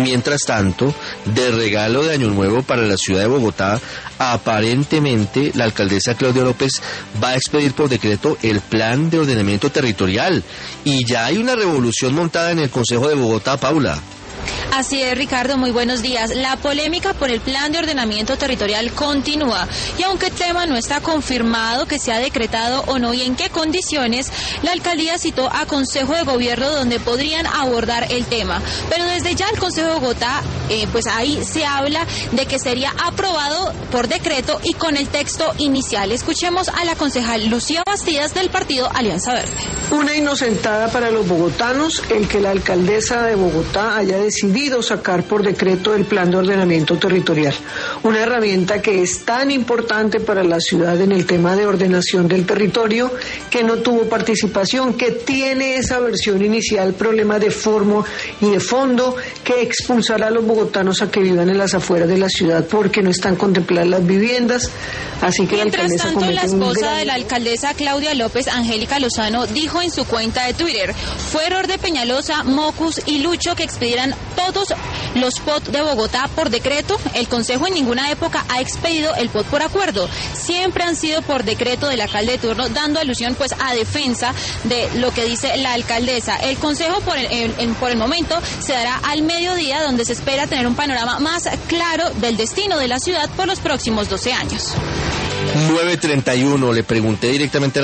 mientras tanto, de regalo de Año Nuevo para la ciudad de Bogotá, aparentemente la alcaldesa Claudia López va a expedir por decreto el plan de ordenamiento territorial. Y ya hay una revolución montada en el Consejo de Bogotá, Paula. Así es, Ricardo, muy buenos días. La polémica por el plan de ordenamiento territorial continúa y aunque el tema no está confirmado que sea decretado o no y en qué condiciones, la alcaldía citó a Consejo de Gobierno donde podrían abordar el tema. Pero desde ya el Consejo de Bogotá, pues ahí se habla de que sería aprobado por decreto y con el texto inicial. Escuchemos a la concejal Lucía Bastidas del partido Alianza Verde. Una inocentada para los bogotanos el que la alcaldesa de Bogotá haya decidido sacar por decreto el plan de ordenamiento territorial, una herramienta que es tan importante para la ciudad en el tema de ordenación del territorio, que no tuvo participación, que tiene esa versión inicial problema de forma y de fondo, que expulsará a los bogotanos a que vivan en las afueras de la ciudad porque no están contempladas las viviendas. Así que mientras tanto, la esposa de la alcaldesa Claudia López, Angélica Lozano, dijo en su cuenta de Twitter: fue error de Peñalosa, Mocus y Lucho que expidieran todos los POT de Bogotá por decreto. El Consejo en ninguna época ha expedido el POT por acuerdo. Siempre han sido por decreto del alcalde de turno, dando alusión pues a defensa de lo que dice la alcaldesa. El Consejo por el momento se dará al mediodía, donde se espera tener un panorama más claro del destino de la ciudad por los próximos 12 años. 9:31, le pregunté directamente a